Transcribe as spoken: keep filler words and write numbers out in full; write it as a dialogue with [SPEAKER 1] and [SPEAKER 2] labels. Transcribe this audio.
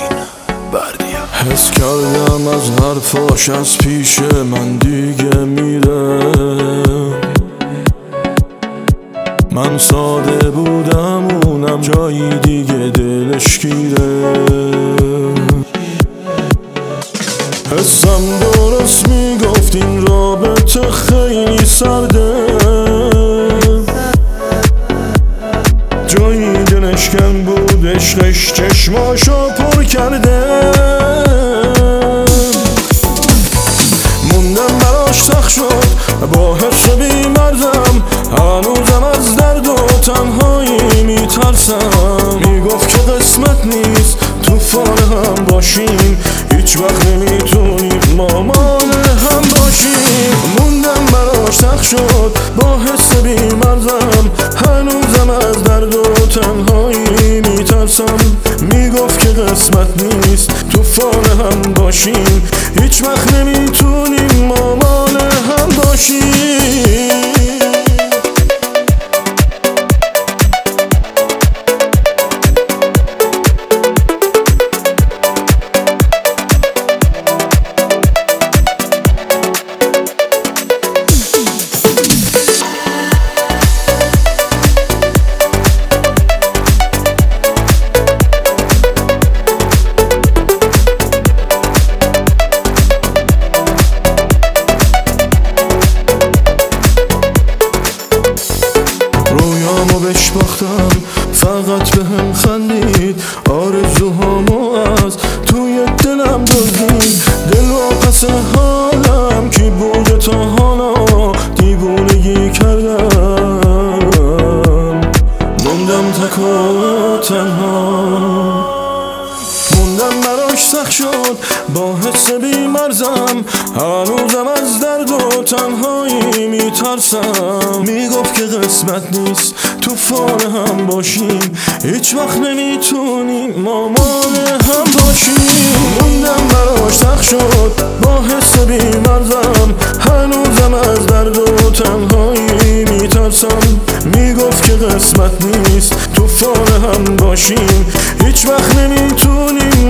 [SPEAKER 1] بردیا. حس کردم از حرفاش از پیش من دیگه میره، من ساده بودم اونم جایی دیگه دلش گیره. حسم درست میگفت این رابطه خیلی سرده، جایی دلش کم بود عشقش چشماشو پر کرده. موندم براش سخت شد با حس بیمرزم، هنوزم از درد و تنهایی میترسم. میگفت که قسمت نیست طوفان هم باشیم، هیچ وقت نمیتونیم مامان هم باشیم. موندم براش سخت شد با حس بیمرزم، هنوزم از درد و تنهایی میترسم. میگفت که قسمت نیست طوفان هم باشیم، هیچ وقت نمیتونیم مامان هم باشیم. رویامو بهش باختم فقط به هم خندید، آرزوهامو از توی دلم دزدید. دل و پس حالم کی بوده تا حالا دیوونگی کردم، موندم تک و تنها. موندم براش سخت شد با حس بیمرزم، هنوزم از درد و تنهایی میترسم. میگفت که قسمت نیست طوفان هم باشیم، هیچ وقت نمیتونیم مامان هم باشیم. موندم براش سخت شد با حس بیمرزم، هنوزم از درد و تنهایی میترسم. میگفت که قسمت نیست طوفان هم باشیم، هیچ وقت نمیتونیم